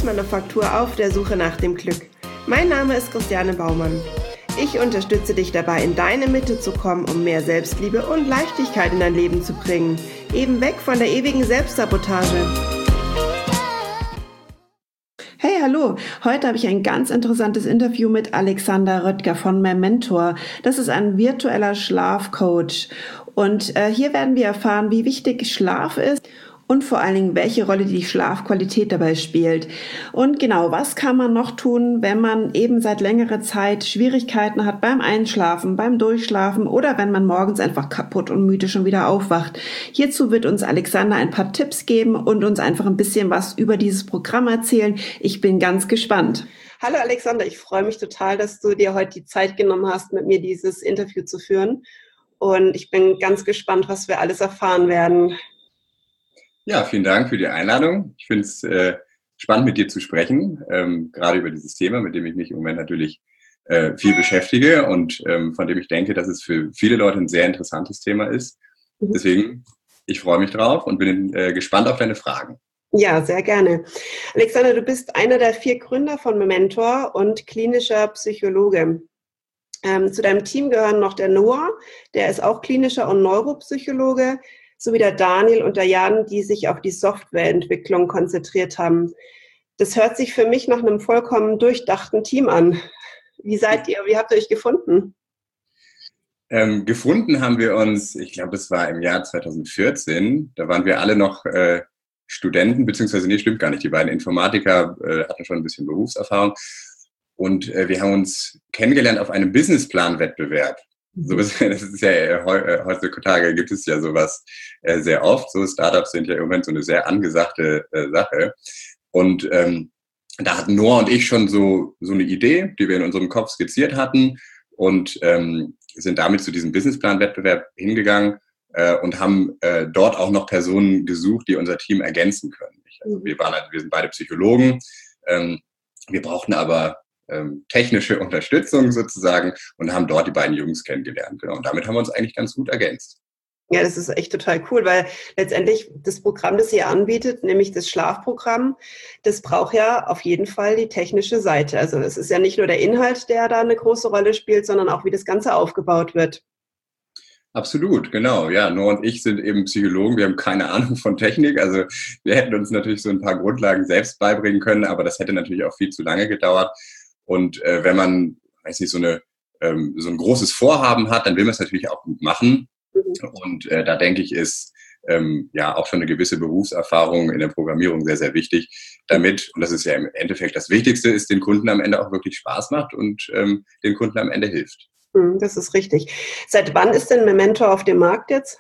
Holzmanufaktur auf der Suche nach dem Glück. Mein Name ist Christiane Baumann. Ich unterstütze dich dabei, in deine Mitte zu kommen, um mehr Selbstliebe und Leichtigkeit in dein Leben zu bringen. Eben weg von der ewigen Selbstsabotage. Hey, hallo! Heute habe ich ein ganz interessantes Interview mit Alexander Röttger von Mementor. Das ist ein virtueller Schlafcoach. Und hier werden wir erfahren, wie wichtig Schlaf ist und vor allen Dingen, welche Rolle die Schlafqualität dabei spielt. Und genau, was kann man noch tun, wenn man eben seit längerer Zeit Schwierigkeiten hat beim Einschlafen, beim Durchschlafen oder wenn man morgens einfach kaputt und müde schon wieder aufwacht. Hierzu wird uns Alexander ein paar Tipps geben und uns einfach ein bisschen was über dieses Programm erzählen. Ich bin ganz gespannt. Hallo Alexander, ich freue mich total, dass du dir heute die Zeit genommen hast, mit mir dieses Interview zu führen. Und ich bin ganz gespannt, was wir alles erfahren werden. Ja, vielen Dank für die Einladung. Ich finde es spannend, mit dir zu sprechen, gerade über dieses Thema, mit dem ich mich im Moment natürlich viel beschäftige und von dem ich denke, dass es für viele Leute ein sehr interessantes Thema ist. Deswegen, ich freue mich drauf und bin gespannt auf deine Fragen. Ja, sehr gerne. Alexander, du bist einer der 4 Gründer von Mementor und klinischer Psychologe. Zu deinem Team gehören noch der Noah, der ist auch klinischer und Neuropsychologe, sowie der Daniel und der Jan, die sich auf die Softwareentwicklung konzentriert haben. Das hört sich für mich nach einem vollkommen durchdachten Team an. Wie seid ihr? Wie habt ihr euch gefunden? Gefunden haben wir uns, ich glaube, es war im Jahr 2014. Da waren wir alle noch Studenten, beziehungsweise, nee, stimmt gar nicht. Die beiden Informatiker hatten schon ein bisschen Berufserfahrung. Und wir haben uns kennengelernt auf einem Businessplan-Wettbewerb. So, das ist ja heutzutage gibt es ja sowas sehr oft. So Startups sind ja im Moment so eine sehr angesagte Sache. Und da hatten Noah und ich schon so eine Idee, die wir in unserem Kopf skizziert hatten und sind damit zu diesem Businessplan-Wettbewerb hingegangen und haben dort auch noch Personen gesucht, die unser Team ergänzen können. Also wir sind beide Psychologen. Wir brauchten aber technische Unterstützung sozusagen und haben dort die beiden Jungs kennengelernt. Genau. Und damit haben wir uns eigentlich ganz gut ergänzt. Ja, das ist echt total cool, weil letztendlich das Programm, das ihr anbietet, nämlich das Schlafprogramm, das braucht ja auf jeden Fall die technische Seite. Also es ist ja nicht nur der Inhalt, der da eine große Rolle spielt, sondern auch, wie das Ganze aufgebaut wird. Absolut, genau. Ja, Noah und ich sind eben Psychologen. Wir haben keine Ahnung von Technik. Also wir hätten uns natürlich so ein paar Grundlagen selbst beibringen können, aber das hätte natürlich auch viel zu lange gedauert. Und wenn man, weiß nicht, so ein großes Vorhaben hat, dann will man es natürlich auch gut machen. Und da denke ich, ist ja auch schon eine gewisse Berufserfahrung in der Programmierung sehr, sehr wichtig, damit, und das ist ja im Endeffekt das Wichtigste, ist, den Kunden am Ende auch wirklich Spaß macht und den Kunden am Ende hilft. Das ist richtig. Seit wann ist denn Mementor auf dem Markt jetzt?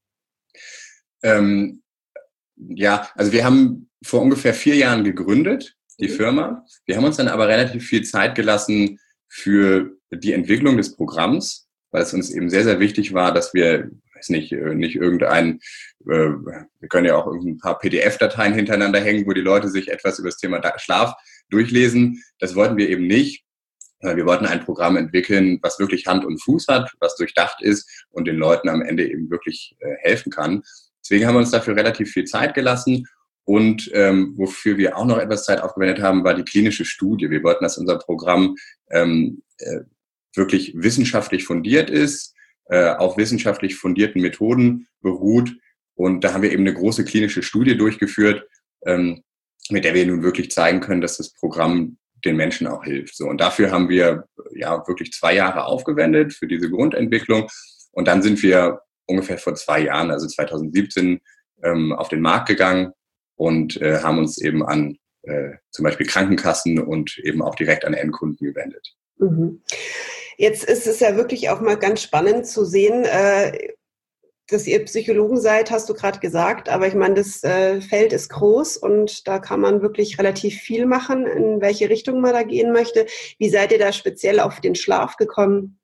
Ja, also wir haben vor ungefähr 4 Jahren gegründet, die Firma. Wir haben uns dann aber relativ viel Zeit gelassen für die Entwicklung des Programms, weil es uns eben sehr, sehr wichtig war, dass wir, weiß nicht irgendein, wir können ja auch ein paar PDF-Dateien hintereinander hängen, wo die Leute sich etwas über das Thema Schlaf durchlesen. Das wollten wir eben nicht. Wir wollten ein Programm entwickeln, was wirklich Hand und Fuß hat, was durchdacht ist und den Leuten am Ende eben wirklich helfen kann. Deswegen haben wir uns dafür relativ viel Zeit gelassen. Und wofür wir auch noch etwas Zeit aufgewendet haben, war die klinische Studie. Wir wollten, dass unser Programm wirklich wissenschaftlich fundiert ist, auf wissenschaftlich fundierten Methoden beruht. Und da haben wir eben eine große klinische Studie durchgeführt, mit der wir nun wirklich zeigen können, dass das Programm den Menschen auch hilft. So, und dafür haben wir ja wirklich 2 Jahre aufgewendet für diese Grundentwicklung. Und dann sind wir ungefähr vor 2 Jahren, also 2017, auf den Markt gegangen und haben uns eben an zum Beispiel Krankenkassen und eben auch direkt an Endkunden gewendet. Jetzt ist es ja wirklich auch mal ganz spannend zu sehen, dass ihr Psychologen seid, hast du gerade gesagt, aber ich meine, das Feld ist groß und da kann man wirklich relativ viel machen, in welche Richtung man da gehen möchte. Wie seid ihr da speziell auf den Schlaf gekommen?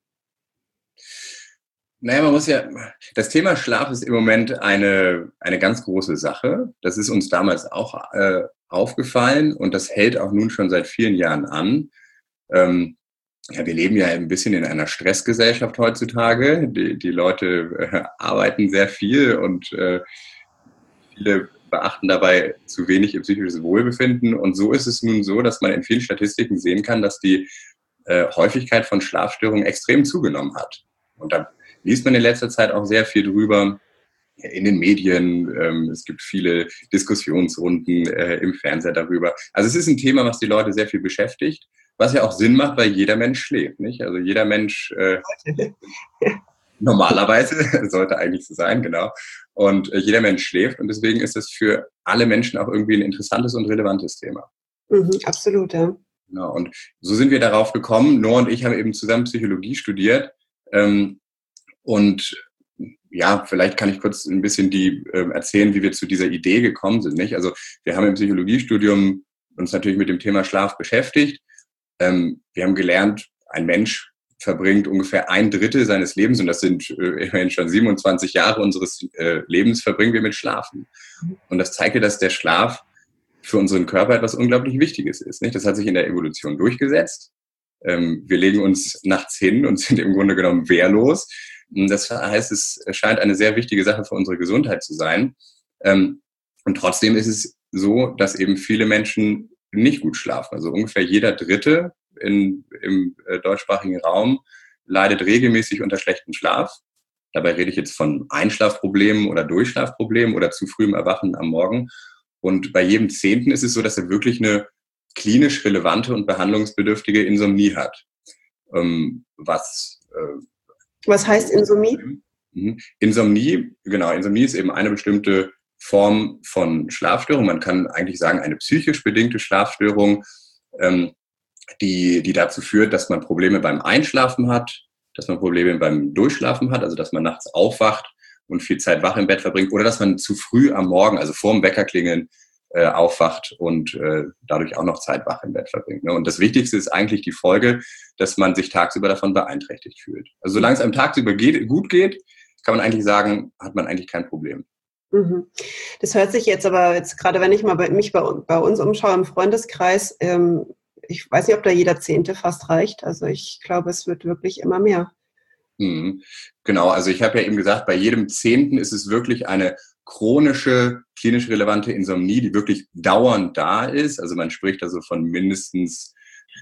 Naja, das Thema Schlaf ist im Moment eine ganz große Sache. Das ist uns damals auch aufgefallen und das hält auch nun schon seit vielen Jahren an. Ja, wir leben ja ein bisschen in einer Stressgesellschaft heutzutage. Die Leute arbeiten sehr viel und viele beachten dabei zu wenig ihr psychisches Wohlbefinden. Und so ist es nun so, dass man in vielen Statistiken sehen kann, dass die Häufigkeit von Schlafstörungen extrem zugenommen hat. Und da liest man in letzter Zeit auch sehr viel drüber in den Medien. Es gibt viele Diskussionsrunden im Fernseher darüber. Also es ist ein Thema, was die Leute sehr viel beschäftigt, was ja auch Sinn macht, weil jeder Mensch schläft, nicht? Also jeder Mensch normalerweise sollte eigentlich so sein, genau. Und jeder Mensch schläft und deswegen ist es für alle Menschen auch irgendwie ein interessantes und relevantes Thema. Absolut, ja. Genau. Und so sind wir darauf gekommen. Noah und ich haben eben zusammen Psychologie studiert. Und ja, vielleicht kann ich kurz ein bisschen erzählen, wie wir zu dieser Idee gekommen sind. Nicht? Also wir haben im Psychologiestudium uns natürlich mit dem Thema Schlaf beschäftigt. Wir haben gelernt, ein Mensch verbringt ungefähr 1/3 seines Lebens, und das sind immerhin schon 27 Jahre unseres Lebens, verbringen wir mit Schlafen. Und das zeigte, dass der Schlaf für unseren Körper etwas unglaublich Wichtiges ist. Nicht? Das hat sich in der Evolution durchgesetzt. Wir legen uns nachts hin und sind im Grunde genommen wehrlos. Das heißt, es scheint eine sehr wichtige Sache für unsere Gesundheit zu sein. Und trotzdem ist es so, dass eben viele Menschen nicht gut schlafen. Also ungefähr jeder Dritte im deutschsprachigen Raum leidet regelmäßig unter schlechtem Schlaf. Dabei rede ich jetzt von Einschlafproblemen oder Durchschlafproblemen oder zu frühem Erwachen am Morgen. Und bei jedem 10. ist es so, dass er wirklich eine klinisch relevante und behandlungsbedürftige Insomnie hat. Was heißt Insomnie? Insomnie, genau, Insomnie ist eben eine bestimmte Form von Schlafstörung. Man kann eigentlich sagen, eine psychisch bedingte Schlafstörung, die dazu führt, dass man Probleme beim Einschlafen hat, dass man Probleme beim Durchschlafen hat, also dass man nachts aufwacht und viel Zeit wach im Bett verbringt, oder dass man zu früh am Morgen, also vor dem Wecker aufwacht und dadurch auch noch Zeit wach im Bett verbringt. Ne? Und das Wichtigste ist eigentlich die Folge, dass man sich tagsüber davon beeinträchtigt fühlt. Also solange es einem tagsüber gut geht, kann man eigentlich sagen, hat man eigentlich kein Problem. Das hört sich jetzt aber, gerade wenn ich mal mich bei uns umschaue im Freundeskreis, ich weiß nicht, ob da jeder 10. fast reicht. Also ich glaube, es wird wirklich immer mehr. Genau, also ich habe ja eben gesagt, bei jedem 10. ist es wirklich eine chronische, klinisch relevante Insomnie, die wirklich dauernd da ist. Also man spricht also von mindestens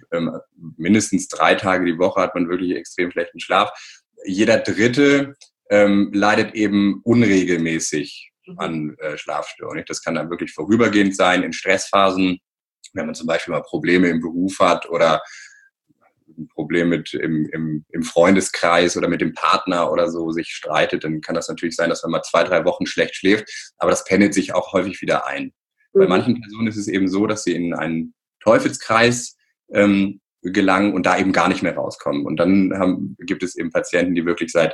3 Tage die Woche hat man wirklich extrem schlechten Schlaf. Jeder Dritte leidet eben unregelmäßig an Schlafstörungen. Das kann dann wirklich vorübergehend sein in Stressphasen, wenn man zum Beispiel mal Probleme im Beruf hat oder ein Problem im Freundeskreis oder mit dem Partner oder so sich streitet, dann kann das natürlich sein, dass man mal 2-3 Wochen schlecht schläft, aber das pendelt sich auch häufig wieder ein. Bei manchen Personen ist es eben so, dass sie in einen Teufelskreis gelangen und da eben gar nicht mehr rauskommen. Und dann gibt es eben Patienten, die wirklich seit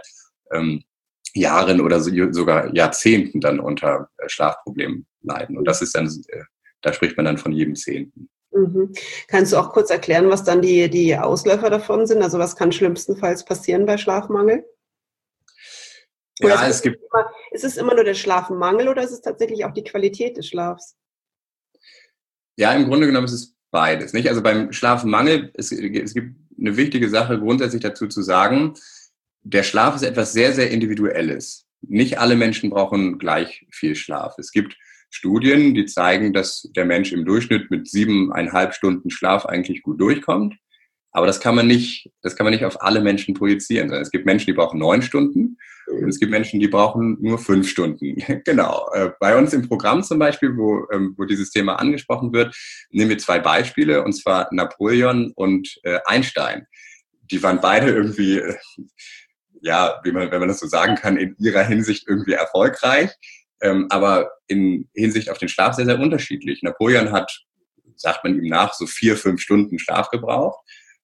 Jahren oder sogar Jahrzehnten dann unter Schlafproblemen leiden. Und das ist dann, da spricht man dann von jedem 10. Kannst du auch kurz erklären, was dann die Ausläufer davon sind? Also was kann schlimmstenfalls passieren bei Schlafmangel? Ja, ist es immer nur der Schlafmangel oder ist es tatsächlich auch die Qualität des Schlafs? Ja, im Grunde genommen ist es beides. Nicht? Also beim Schlafmangel, es gibt eine wichtige Sache grundsätzlich dazu zu sagen, der Schlaf ist etwas sehr, sehr Individuelles. Nicht alle Menschen brauchen gleich viel Schlaf. Es gibt Studien, die zeigen, dass der Mensch im Durchschnitt mit 7,5 Stunden Schlaf eigentlich gut durchkommt. Aber das kann man nicht auf alle Menschen projizieren. Es gibt Menschen, die brauchen 9 Stunden und es gibt Menschen, die brauchen nur 5 Stunden. Genau. Bei uns im Programm zum Beispiel, wo dieses Thema angesprochen wird, nehmen wir 2 Beispiele, und zwar Napoleon und Einstein. Die waren beide irgendwie, wenn man das so sagen kann, in ihrer Hinsicht irgendwie erfolgreich. Aber in Hinsicht auf den Schlaf sehr, sehr unterschiedlich. Napoleon hat, sagt man ihm nach, so 4-5 Stunden Schlaf gebraucht.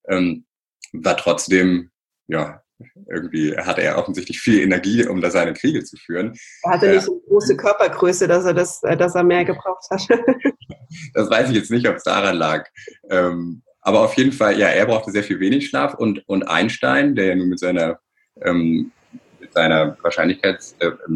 War trotzdem, irgendwie hatte er offensichtlich viel Energie, um da seine Kriege zu führen. Er hatte nicht so eine große Körpergröße, dass er mehr gebraucht hat. Das weiß ich jetzt nicht, ob es daran lag. Aber auf jeden Fall, er brauchte sehr viel wenig Schlaf. Und Einstein, der ja nun mit seiner Wahrscheinlichkeits,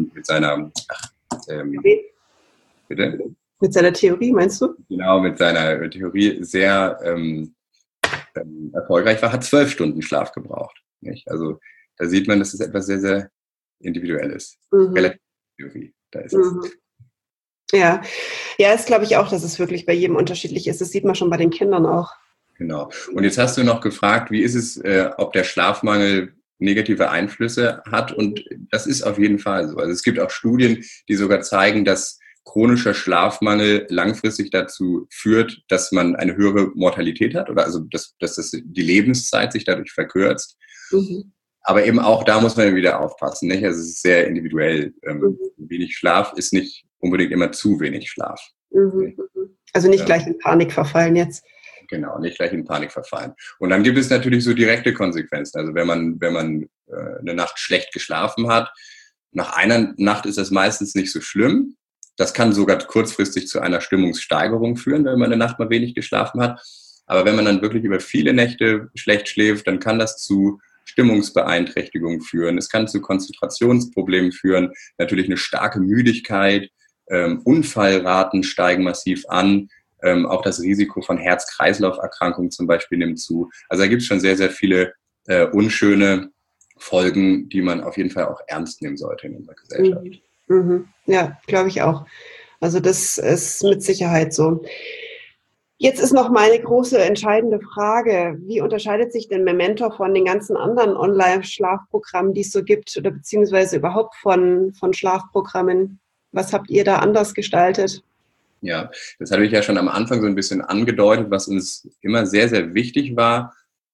bitte? Mit seiner Theorie, meinst du? Genau, mit seiner Theorie sehr erfolgreich war, hat 12 Stunden Schlaf gebraucht. Nicht? Also da sieht man, dass es etwas sehr, sehr Individuelles. Relativ Theorie, da ist es. Ja, ja, das glaube ich auch, dass es wirklich bei jedem unterschiedlich ist. Das sieht man schon bei den Kindern auch. Genau. Und jetzt hast du noch gefragt, wie ist es, ob der Schlafmangel negative Einflüsse hat? Und das ist auf jeden Fall so. Also es gibt auch Studien, die sogar zeigen, dass chronischer Schlafmangel langfristig dazu führt, dass man eine höhere Mortalität hat oder also dass die Lebenszeit sich dadurch verkürzt. Mhm. Aber eben auch da muss man wieder aufpassen. Nicht? Also es ist sehr individuell. Wenig Schlaf ist nicht unbedingt immer zu wenig Schlaf. Mhm. Also nicht gleich in Panik verfallen jetzt. Genau, nicht gleich in Panik verfallen. Und dann gibt es natürlich so direkte Konsequenzen. Also wenn man eine Nacht schlecht geschlafen hat, nach einer Nacht ist das meistens nicht so schlimm. Das kann sogar kurzfristig zu einer Stimmungssteigerung führen, wenn man eine Nacht mal wenig geschlafen hat. Aber wenn man dann wirklich über viele Nächte schlecht schläft, dann kann das zu Stimmungsbeeinträchtigungen führen. Es kann zu Konzentrationsproblemen führen. Natürlich eine starke Müdigkeit. Unfallraten steigen massiv an. Auch das Risiko von Herz-Kreislauf-Erkrankungen zum Beispiel nimmt zu. Also da gibt es schon sehr, sehr viele unschöne Folgen, die man auf jeden Fall auch ernst nehmen sollte in unserer Gesellschaft. Mhm. Ja, glaube ich auch. Also das ist mit Sicherheit so. Jetzt ist noch meine große entscheidende Frage. Wie unterscheidet sich denn Memento von den ganzen anderen Online-Schlafprogrammen, die es so gibt oder beziehungsweise überhaupt von Schlafprogrammen? Was habt ihr da anders gestaltet? Ja, das hatte ich ja schon am Anfang so ein bisschen angedeutet. Was uns immer sehr, sehr wichtig war,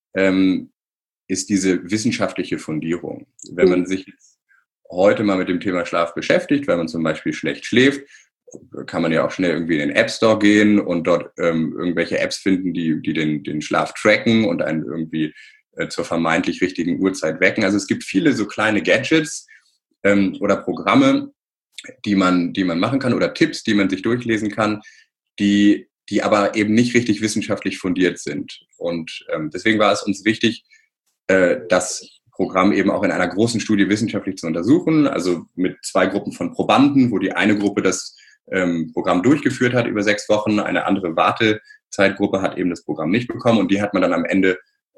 ist diese wissenschaftliche Fundierung. Wenn man sich jetzt heute mal mit dem Thema Schlaf beschäftigt, weil man zum Beispiel schlecht schläft, kann man ja auch schnell irgendwie in den App Store gehen und dort irgendwelche Apps finden, die den Schlaf tracken und einen irgendwie zur vermeintlich richtigen Uhrzeit wecken. Also es gibt viele so kleine Gadgets oder Programme, die man machen kann oder Tipps, die man sich durchlesen kann, die aber eben nicht richtig wissenschaftlich fundiert sind. Und deswegen war es uns wichtig, das Programm eben auch in einer großen Studie wissenschaftlich zu untersuchen, also mit 2 Gruppen von Probanden, wo die eine Gruppe das Programm durchgeführt hat über 6 Wochen, eine andere Wartezeitgruppe hat eben das Programm nicht bekommen und die hat man dann am Ende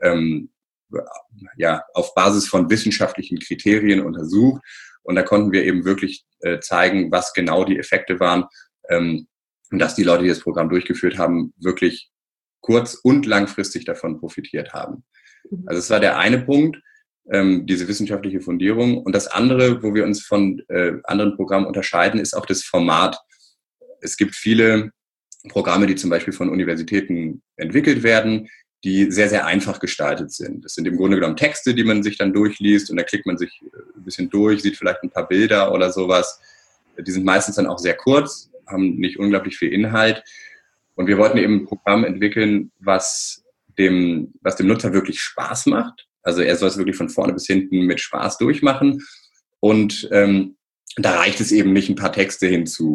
auf Basis von wissenschaftlichen Kriterien untersucht. Und da konnten wir eben wirklich zeigen, was genau die Effekte waren und dass die Leute, die das Programm durchgeführt haben, wirklich kurz- und langfristig davon profitiert haben. Also es war der eine Punkt, diese wissenschaftliche Fundierung. Und das andere, wo wir uns von anderen Programmen unterscheiden, ist auch das Format. Es gibt viele Programme, die zum Beispiel von Universitäten entwickelt werden, die sehr, sehr einfach gestaltet sind. Das sind im Grunde genommen Texte, die man sich dann durchliest und da klickt man sich ein bisschen durch, sieht vielleicht ein paar Bilder oder sowas. Die sind meistens dann auch sehr kurz, haben nicht unglaublich viel Inhalt. Und wir wollten eben ein Programm entwickeln, was dem Nutzer wirklich Spaß macht. Also er soll es wirklich von vorne bis hinten mit Spaß durchmachen. Und da reicht es eben nicht, ein paar Texte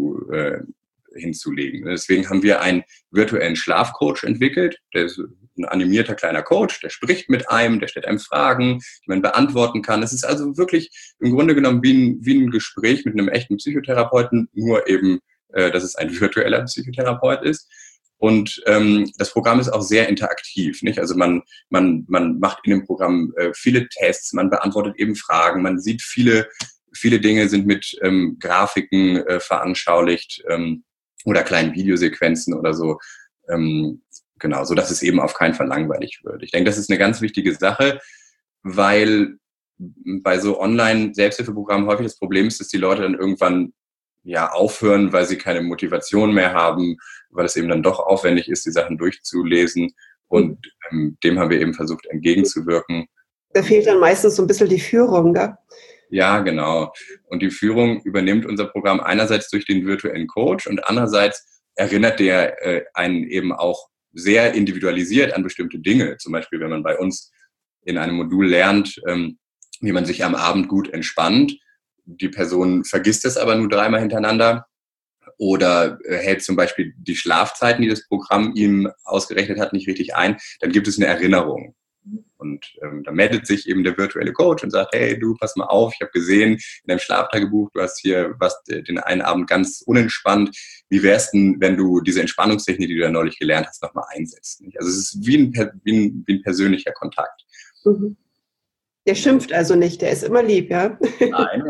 hinzulegen. Deswegen haben wir einen virtuellen Schlafcoach entwickelt. Der ist ein animierter kleiner Coach, der spricht mit einem, der stellt einem Fragen, die man beantworten kann. Es ist also wirklich im Grunde genommen wie ein Gespräch mit einem echten Psychotherapeuten, nur eben, dass es ein virtueller Psychotherapeut ist. Und das Programm ist auch sehr interaktiv, nicht? Also man macht in dem Programm viele Tests, man beantwortet eben Fragen, man sieht viele Dinge sind mit Grafiken veranschaulicht oder kleinen Videosequenzen oder so. Genau, so dass es eben auf keinen Fall langweilig wird. Ich denke, das ist eine ganz wichtige Sache, weil bei so Online-Selbsthilfeprogrammen häufig das Problem ist, dass die Leute dann irgendwann aufhören, weil sie keine Motivation mehr haben, weil es eben dann doch aufwendig ist, die Sachen durchzulesen. Und dem haben wir eben versucht, entgegenzuwirken. Da fehlt dann meistens so ein bisschen die Führung, gell? Ja, genau. Und die Führung übernimmt unser Programm einerseits durch den virtuellen Coach und andererseits erinnert der einen eben auch sehr individualisiert an bestimmte Dinge. Zum Beispiel, wenn man bei uns in einem Modul lernt, wie man sich am Abend gut entspannt. Die Person vergisst es aber nur 3-mal hintereinander oder hält zum Beispiel die Schlafzeiten, die das Programm ihm ausgerechnet hat, nicht richtig ein, dann gibt es eine Erinnerung. Und da meldet sich eben der virtuelle Coach und sagt, hey, du, pass mal auf, ich habe gesehen in deinem Schlaftagebuch, du hast hier den einen Abend ganz unentspannt. Wie wär's denn, wenn du diese Entspannungstechnik, die du ja neulich gelernt hast, nochmal einsetzt? Also es ist wie ein persönlicher Kontakt. Mhm. Der schimpft also nicht, der ist immer lieb, ja? Nein,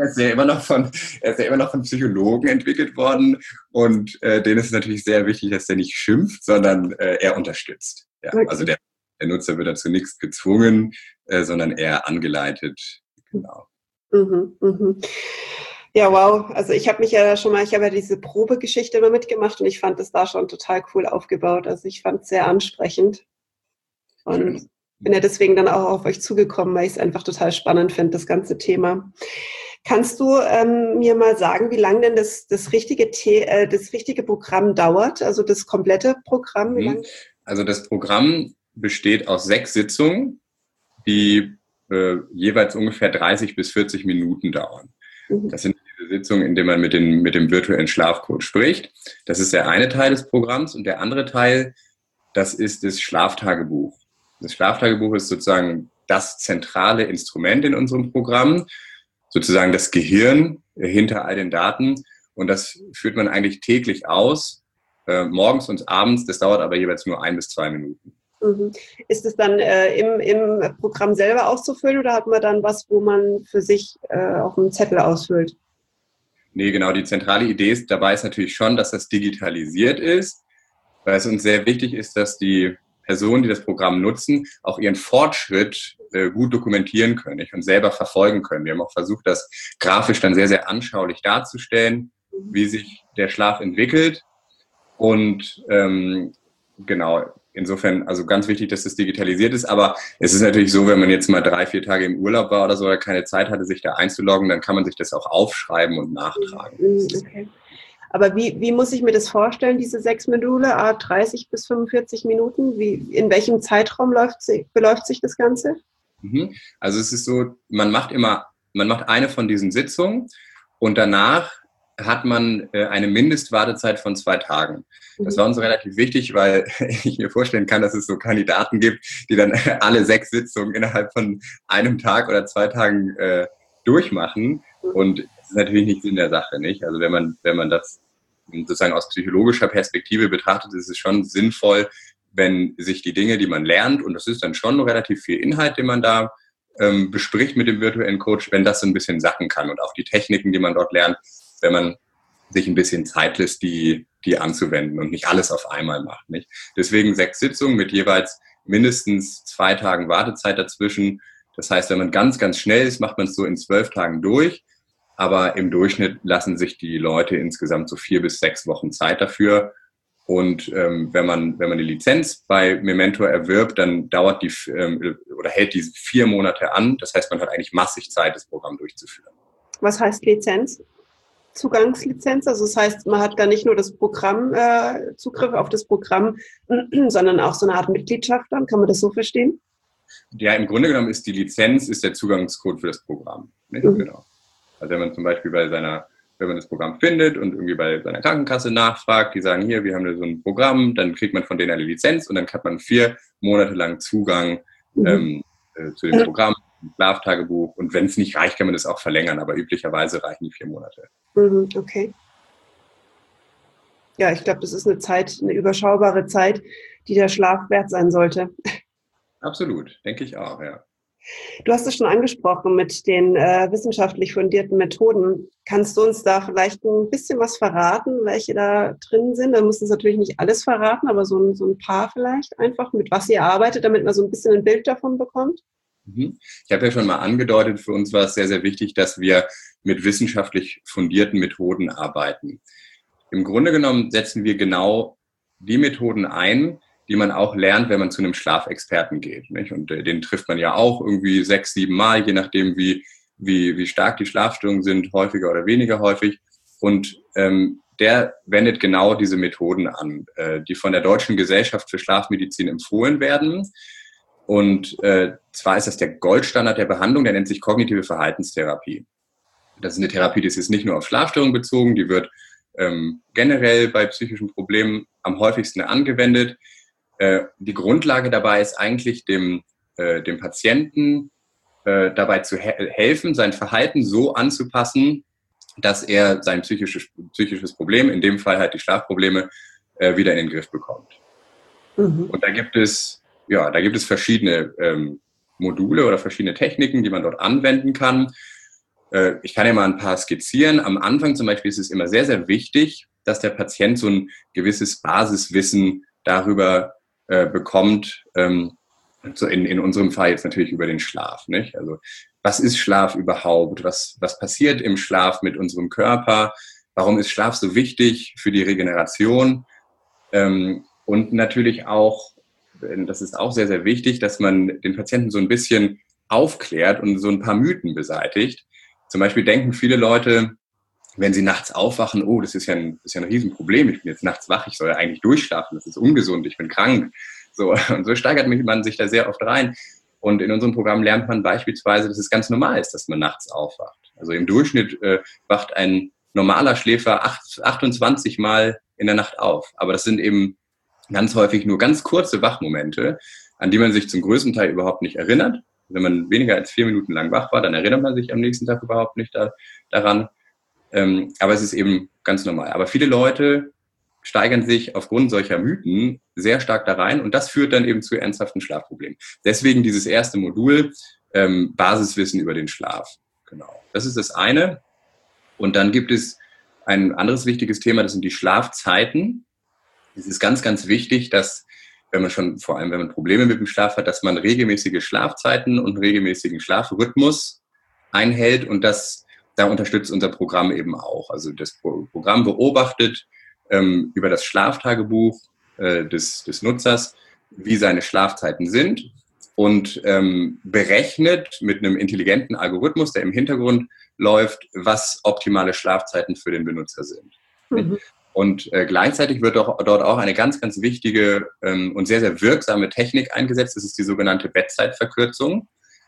er ist ja immer noch von Psychologen entwickelt worden und denen ist es natürlich sehr wichtig, dass der nicht schimpft, sondern er unterstützt. Ja, Okay. also der Nutzer wird dazu nichts gezwungen, sondern eher angeleitet. Genau. Mhm, mhm. Ja, wow. Also ich habe ja diese Probegeschichte immer mitgemacht und ich fand das da schon total cool aufgebaut. Also ich fand es sehr ansprechend und bin ja deswegen dann auch auf euch zugekommen, weil ich es einfach total spannend finde, das ganze Thema. Kannst du mir mal sagen, wie lange denn das richtige Programm dauert? Also das komplette Programm? Wie lang? Also das Programm besteht aus 6 Sitzungen, die jeweils ungefähr 30 bis 40 Minuten dauern. Das sind diese Sitzungen, in denen man mit dem virtuellen Schlafcoach spricht. Das ist der eine Teil des Programms und der andere Teil, das ist das Schlaftagebuch. Das Schlaftagebuch ist sozusagen das zentrale Instrument in unserem Programm, sozusagen das Gehirn hinter all den Daten. Und das führt man eigentlich täglich aus, morgens und abends. Das dauert aber jeweils nur 1 bis 2 Minuten. Mhm. Ist es dann im Programm selber auszufüllen oder hat man dann was, wo man für sich auf einem Zettel ausfüllt? Nee, genau. Die zentrale Idee dabei ist natürlich schon, dass das digitalisiert ist, weil es uns sehr wichtig ist, dass die Personen, die das Programm nutzen, auch ihren Fortschritt gut dokumentieren können und selber verfolgen können. Wir haben auch versucht, das grafisch dann sehr, sehr anschaulich darzustellen, wie sich der Schlaf entwickelt. Und genau, insofern, also ganz wichtig, dass das digitalisiert ist. Aber es ist natürlich so, wenn man jetzt mal 3, 4 Tage im Urlaub war oder so, oder keine Zeit hatte, sich da einzuloggen, dann kann man sich das auch aufschreiben und nachtragen. Okay. Aber wie muss ich mir das vorstellen, diese 6 Module, 30 bis 45 Minuten? In welchem Zeitraum beläuft sich das Ganze? Also es ist so, man macht eine von diesen Sitzungen und danach hat man eine Mindestwartezeit von 2 Tagen. Das war uns relativ wichtig, weil ich mir vorstellen kann, dass es so Kandidaten gibt, die dann alle 6 Sitzungen innerhalb von einem Tag oder 2 Tagen durchmachen. Und das ist natürlich nicht Sinn der Sache, nicht? Also wenn man das sozusagen aus psychologischer Perspektive betrachtet, ist es schon sinnvoll, wenn sich die Dinge, die man lernt, und das ist dann schon relativ viel Inhalt, den man da bespricht mit dem virtuellen Coach, wenn das so ein bisschen sacken kann und auch die Techniken, die man dort lernt, wenn man sich ein bisschen Zeit lässt, die anzuwenden und nicht alles auf einmal macht, nicht? Deswegen 6 Sitzungen mit jeweils mindestens 2 Tagen Wartezeit dazwischen. Das heißt, wenn man ganz, ganz schnell ist, macht man es so in 12 Tagen durch. Aber im Durchschnitt lassen sich die Leute insgesamt so 4 bis 6 Wochen Zeit dafür. Und wenn man die Lizenz bei Memento erwirbt, dann dauert hält die 4 Monate an. Das heißt, man hat eigentlich massig Zeit, das Programm durchzuführen. Was heißt Lizenz? Zugangslizenz? Also das heißt, man hat da nicht nur das Programm, Zugriff auf das Programm, sondern auch so eine Art Mitgliedschaft dann. Kann man das so verstehen? Ja, im Grunde genommen ist die Lizenz der Zugangscode für das Programm. Nicht? Genau. Also wenn man zum Beispiel wenn man das Programm findet und irgendwie bei seiner Krankenkasse nachfragt, die sagen, hier, wir haben da so ein Programm, dann kriegt man von denen eine Lizenz und dann hat man 4 Monate lang Zugang zu dem Programm, dem Schlaftagebuch. Und wenn es nicht reicht, kann man das auch verlängern, aber üblicherweise reichen die 4 Monate. Okay. Ja, ich glaube, das ist eine überschaubare Zeit, die der Schlaf wert sein sollte. Absolut, denke ich auch, ja. Du hast es schon angesprochen mit den wissenschaftlich fundierten Methoden. Kannst du uns da vielleicht ein bisschen was verraten, welche da drin sind? Da musst du natürlich nicht alles verraten, aber so ein paar vielleicht einfach, mit was ihr arbeitet, damit man so ein bisschen ein Bild davon bekommt. Ich habe ja schon mal angedeutet, für uns war es sehr, sehr wichtig, dass wir mit wissenschaftlich fundierten Methoden arbeiten. Im Grunde genommen setzen wir genau die Methoden ein, die man auch lernt, wenn man zu einem Schlafexperten geht, nicht? Und den trifft man ja auch irgendwie 6, 7 Mal, je nachdem, wie stark die Schlafstörungen sind, häufiger oder weniger häufig. Und der wendet genau diese Methoden an, die von der Deutschen Gesellschaft für Schlafmedizin empfohlen werden. Und zwar ist das der Goldstandard der Behandlung, der nennt sich kognitive Verhaltenstherapie. Das ist eine Therapie, die ist jetzt nicht nur auf Schlafstörungen bezogen, die wird generell bei psychischen Problemen am häufigsten angewendet. Die Grundlage dabei ist eigentlich dem Patienten dabei zu helfen, sein Verhalten so anzupassen, dass er sein psychisches Problem, in dem Fall halt die Schlafprobleme, wieder in den Griff bekommt. Und da gibt es verschiedene Module oder verschiedene Techniken, die man dort anwenden kann. Ich kann ja mal ein paar skizzieren. Am Anfang zum Beispiel ist es immer sehr, sehr wichtig, dass der Patient so ein gewisses Basiswissen darüber bekommt, so in unserem Fall jetzt natürlich über den Schlaf, nicht? Also was ist Schlaf überhaupt? Was passiert im Schlaf mit unserem Körper? Warum ist Schlaf so wichtig für die Regeneration? Und natürlich auch, das ist auch sehr, sehr wichtig, dass man den Patienten so ein bisschen aufklärt und so ein paar Mythen beseitigt. Zum Beispiel denken viele Leute, wenn sie nachts aufwachen, oh, das ist ja ein Riesenproblem, ich bin jetzt nachts wach, ich soll ja eigentlich durchschlafen, das ist ungesund, ich bin krank. So, und so steigert man sich da sehr oft rein. Und in unserem Programm lernt man beispielsweise, dass es ganz normal ist, dass man nachts aufwacht. Also im Durchschnitt wacht ein normaler Schläfer 28 Mal in der Nacht auf. Aber das sind eben ganz häufig nur ganz kurze Wachmomente, an die man sich zum größten Teil überhaupt nicht erinnert. Wenn man weniger als 4 Minuten lang wach war, dann erinnert man sich am nächsten Tag überhaupt nicht daran. Aber es ist eben ganz normal. Aber viele Leute steigern sich aufgrund solcher Mythen sehr stark da rein und das führt dann eben zu ernsthaften Schlafproblemen. Deswegen dieses erste Modul, Basiswissen über den Schlaf. Genau. Das ist das eine. Und dann gibt es ein anderes wichtiges Thema, das sind die Schlafzeiten. Es ist ganz, ganz wichtig, dass vor allem wenn man Probleme mit dem Schlaf hat, dass man regelmäßige Schlafzeiten und einen regelmäßigen Schlafrhythmus einhält und da unterstützt unser Programm eben auch. Also das Programm beobachtet über das Schlaftagebuch des Nutzers, wie seine Schlafzeiten sind und berechnet mit einem intelligenten Algorithmus, der im Hintergrund läuft, was optimale Schlafzeiten für den Benutzer sind. Mhm. Und gleichzeitig wird dort auch eine ganz, ganz wichtige und sehr, sehr wirksame Technik eingesetzt. Das ist die sogenannte Bettzeitverkürzung.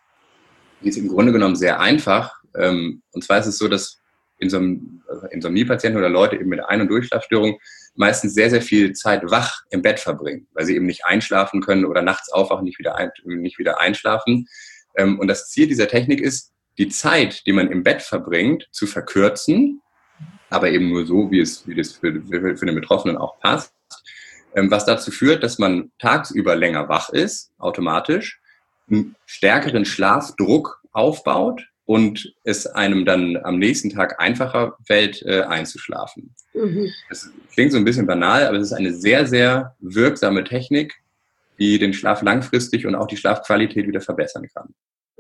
Die ist im Grunde genommen sehr einfach. Und zwar ist es so, dass Insomnie-Patienten oder Leute eben mit Ein- und Durchschlafstörungen meistens sehr, sehr viel Zeit wach im Bett verbringen, weil sie eben nicht einschlafen können oder nachts aufwachen, nicht wieder einschlafen. Und das Ziel dieser Technik ist, die Zeit, die man im Bett verbringt, zu verkürzen, aber eben nur so, wie das für den Betroffenen auch passt, was dazu führt, dass man tagsüber länger wach ist, automatisch, einen stärkeren Schlafdruck aufbaut und es einem dann am nächsten Tag einfacher fällt, einzuschlafen. Mhm. Das klingt so ein bisschen banal, aber es ist eine sehr, sehr wirksame Technik, die den Schlaf langfristig und auch die Schlafqualität wieder verbessern kann.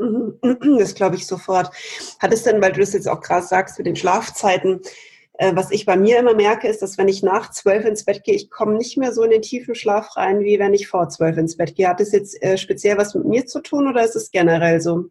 Das glaube ich sofort. Hat es denn, weil du das jetzt auch gerade sagst mit den Schlafzeiten, was ich bei mir immer merke, ist, dass wenn ich nach 12 ins Bett gehe, ich komme nicht mehr so in den tiefen Schlaf rein, wie wenn ich vor 12 ins Bett gehe. Hat das jetzt speziell was mit mir zu tun oder ist es generell so?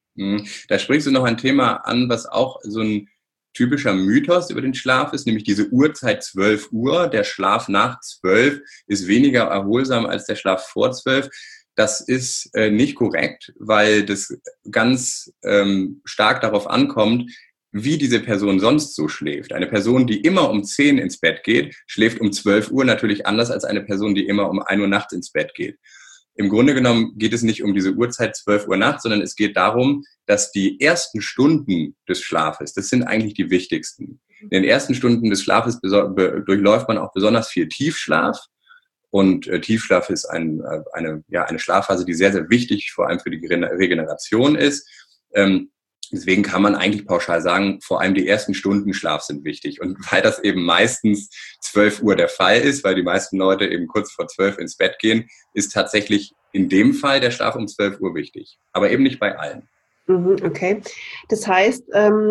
Da sprichst du noch ein Thema an, was auch so ein typischer Mythos über den Schlaf ist, nämlich diese Uhrzeit 12 Uhr. Der Schlaf nach 12 ist weniger erholsam als der Schlaf vor 12. Das ist nicht korrekt, weil das ganz stark darauf ankommt, wie diese Person sonst so schläft. Eine Person, die immer um 10 ins Bett geht, schläft um 12 Uhr natürlich anders als eine Person, die immer um 1 Uhr nachts ins Bett geht. Im Grunde genommen geht es nicht um diese Uhrzeit 12 Uhr nachts, sondern es geht darum, dass die ersten Stunden des Schlafes, das sind eigentlich die wichtigsten. In den ersten Stunden des Schlafes durchläuft man auch besonders viel Tiefschlaf. Und Tiefschlaf ist eine Schlafphase, die sehr, sehr wichtig vor allem für die Regeneration ist. Deswegen kann man eigentlich pauschal sagen, vor allem die ersten Stunden Schlaf sind wichtig. Und weil das eben meistens 12 Uhr der Fall ist, weil die meisten Leute eben kurz vor 12 ins Bett gehen, ist tatsächlich in dem Fall der Schlaf um 12 Uhr wichtig. Aber eben nicht bei allen. Okay. Das heißt,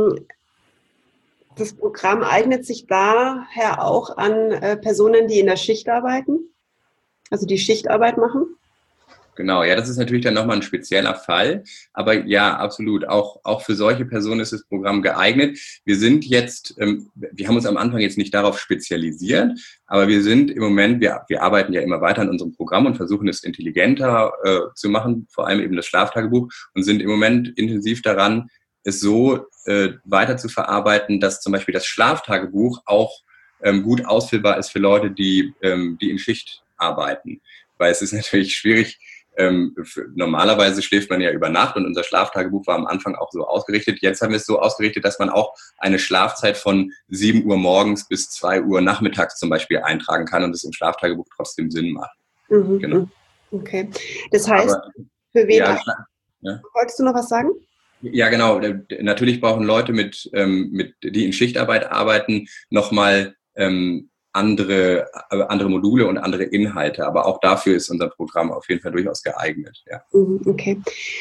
das Programm eignet sich daher auch an Personen, die in der Schicht arbeiten, also die Schichtarbeit machen? Genau, ja, das ist natürlich dann nochmal ein spezieller Fall. Aber ja, absolut. Auch für solche Personen ist das Programm geeignet. Wir haben uns am Anfang jetzt nicht darauf spezialisiert, aber wir sind im Moment, wir arbeiten ja immer weiter an unserem Programm und versuchen es intelligenter zu machen, vor allem eben das Schlaftagebuch, und sind im Moment intensiv daran, es so weiter zu verarbeiten, dass zum Beispiel das Schlaftagebuch auch gut ausfüllbar ist für Leute, die in Schicht arbeiten. Weil es ist natürlich schwierig. Normalerweise schläft man ja über Nacht und unser Schlaftagebuch war am Anfang auch so ausgerichtet. Jetzt haben wir es so ausgerichtet, dass man auch eine Schlafzeit von 7 Uhr morgens bis 2 Uhr nachmittags zum Beispiel eintragen kann und es im Schlaftagebuch trotzdem Sinn macht. Mhm. Genau. Okay. Das heißt, für wen? Ja. Wolltest du noch was sagen? Ja, genau. Natürlich brauchen Leute, die in Schichtarbeit arbeiten, nochmal andere Module und andere Inhalte. Aber auch dafür ist unser Programm auf jeden Fall durchaus geeignet. Ja. Okay.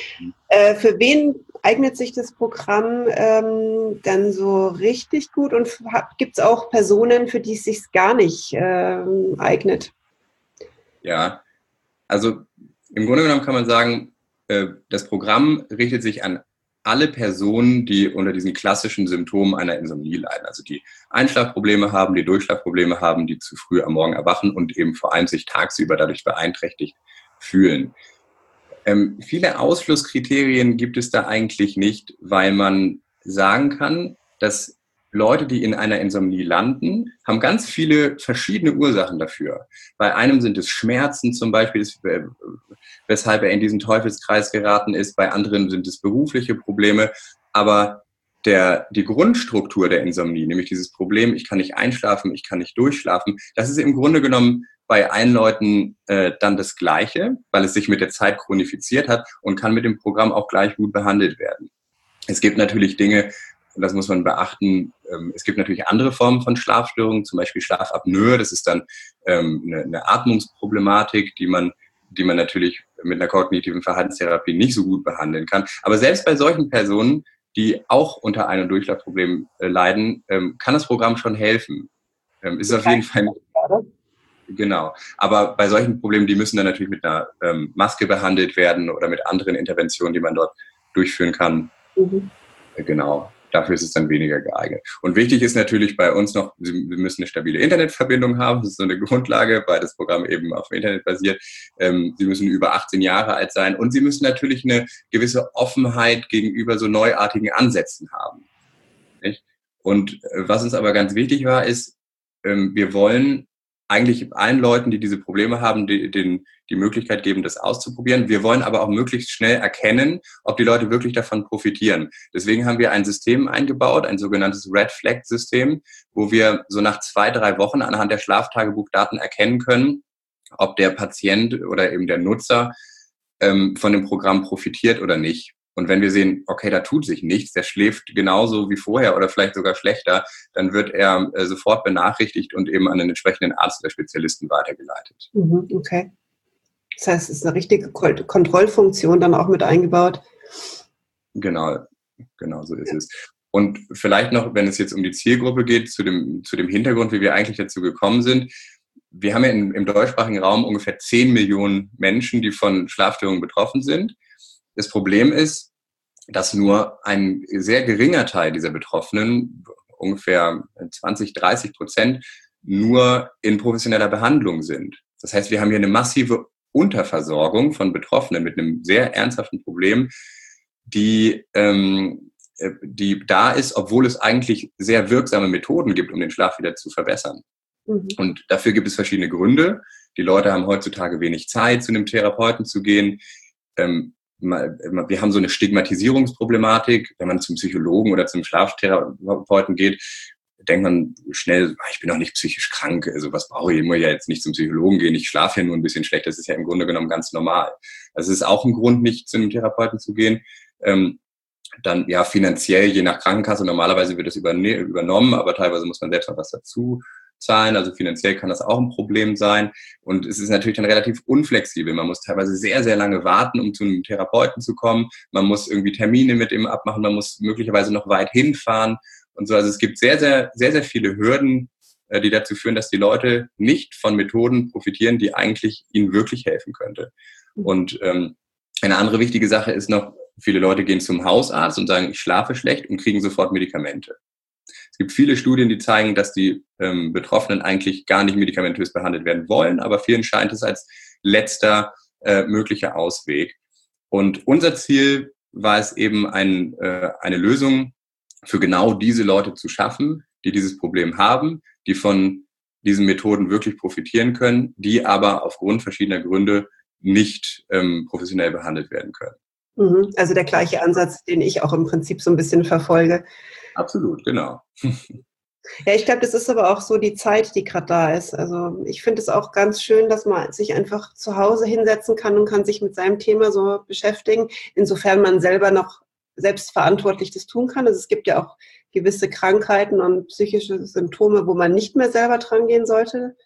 Für wen eignet sich das Programm dann so richtig gut? Und gibt es auch Personen, für die es sich gar nicht eignet? Ja, also im Grunde genommen kann man sagen, das Programm richtet sich an alle Personen, die unter diesen klassischen Symptomen einer Insomnie leiden, also die Einschlafprobleme haben, die Durchschlafprobleme haben, die zu früh am Morgen erwachen und eben vor allem sich tagsüber dadurch beeinträchtigt fühlen. Viele Ausschlusskriterien gibt es da eigentlich nicht, weil man sagen kann, dass Leute, die in einer Insomnie landen, haben ganz viele verschiedene Ursachen dafür. Bei einem sind es Schmerzen zum Beispiel, weshalb er in diesen Teufelskreis geraten ist. Bei anderen sind es berufliche Probleme. Aber die Grundstruktur der Insomnie, nämlich dieses Problem, ich kann nicht einschlafen, ich kann nicht durchschlafen, das ist im Grunde genommen bei allen Leuten dann das Gleiche, weil es sich mit der Zeit chronifiziert hat und kann mit dem Programm auch gleich gut behandelt werden. Es gibt natürlich Dinge, und das muss man beachten, es gibt natürlich andere Formen von Schlafstörungen, zum Beispiel Schlafapnoe, das ist dann eine Atmungsproblematik, die man natürlich mit einer kognitiven Verhaltenstherapie nicht so gut behandeln kann. Aber selbst bei solchen Personen, die auch unter Ein- und Durchschlafproblem leiden, kann das Programm schon helfen. Ist auf jeden Fall genau. Aber bei solchen Problemen, die müssen dann natürlich mit einer Maske behandelt werden oder mit anderen Interventionen, die man dort durchführen kann. Genau. Dafür ist es dann weniger geeignet. Und wichtig ist natürlich bei uns noch, wir müssen eine stabile Internetverbindung haben. Das ist so eine Grundlage, weil das Programm eben auf dem Internet basiert. Sie müssen über 18 Jahre alt sein und Sie müssen natürlich eine gewisse Offenheit gegenüber so neuartigen Ansätzen haben. Nicht? Und was uns aber ganz wichtig war, ist, wir wollen eigentlich allen Leuten, die diese Probleme haben, die Möglichkeit geben, das auszuprobieren. Wir wollen aber auch möglichst schnell erkennen, ob die Leute wirklich davon profitieren. Deswegen haben wir ein System eingebaut, ein sogenanntes Red Flag System, wo wir so nach 2-3 Wochen anhand der Schlaftagebuchdaten erkennen können, ob der Patient oder eben der Nutzer von dem Programm profitiert oder nicht. Und wenn wir sehen, okay, da tut sich nichts, der schläft genauso wie vorher oder vielleicht sogar schlechter, dann wird er sofort benachrichtigt und eben an den entsprechenden Arzt oder Spezialisten weitergeleitet. Okay. Das heißt, es ist eine richtige Kontrollfunktion dann auch mit eingebaut. Genau so ist es. Und vielleicht noch, wenn es jetzt um die Zielgruppe geht, zu dem Hintergrund, wie wir eigentlich dazu gekommen sind. Wir haben ja im deutschsprachigen Raum ungefähr 10 Millionen Menschen, die von Schlafstörungen betroffen sind. Das Problem ist, dass nur ein sehr geringer Teil dieser Betroffenen, ungefähr 20-30%, nur in professioneller Behandlung sind. Das heißt, wir haben hier eine massive Unterversorgung von Betroffenen mit einem sehr ernsthaften Problem, die da ist, obwohl es eigentlich sehr wirksame Methoden gibt, um den Schlaf wieder zu verbessern. Und dafür gibt es verschiedene Gründe. Die Leute haben heutzutage wenig Zeit, zu einem Therapeuten zu gehen. Wir haben so eine Stigmatisierungsproblematik. Wenn man zum Psychologen oder zum Schlaftherapeuten geht, denkt man schnell, ich bin doch nicht psychisch krank, also was brauche ich, muss ja jetzt nicht zum Psychologen gehen, ich schlafe ja nur ein bisschen schlecht, das ist ja im Grunde genommen ganz normal. Also es ist auch ein Grund, nicht zu einem Therapeuten zu gehen. Dann ja finanziell, je nach Krankenkasse, normalerweise wird das übernommen, aber teilweise muss man selbst noch was dazu zahlen, also finanziell kann das auch ein Problem sein und es ist natürlich dann relativ unflexibel. Man muss teilweise sehr, sehr lange warten, um zu einem Therapeuten zu kommen. Man muss irgendwie Termine mit ihm abmachen, man muss möglicherweise noch weit hinfahren und so. Also es gibt sehr, sehr, sehr, sehr viele Hürden, die dazu führen, dass die Leute nicht von Methoden profitieren, die eigentlich ihnen wirklich helfen könnte. Und eine andere wichtige Sache ist noch, viele Leute gehen zum Hausarzt und sagen, ich schlafe schlecht und kriegen sofort Medikamente. Es gibt viele Studien, die zeigen, dass die Betroffenen eigentlich gar nicht medikamentös behandelt werden wollen, aber vielen scheint es als letzter möglicher Ausweg. Und unser Ziel war es eben, eine Lösung für genau diese Leute zu schaffen, die dieses Problem haben, die von diesen Methoden wirklich profitieren können, die aber aufgrund verschiedener Gründe nicht professionell behandelt werden können. Also der gleiche Ansatz, den ich auch im Prinzip so ein bisschen verfolge. Absolut, genau. Ja, ich glaube, das ist aber auch so die Zeit, die gerade da ist. Also ich finde es auch ganz schön, dass man sich einfach zu Hause hinsetzen kann und kann sich mit seinem Thema so beschäftigen, insofern man selber noch selbstverantwortlich das tun kann. Also es gibt ja auch gewisse Krankheiten und psychische Symptome, wo man nicht mehr selber dran gehen sollte.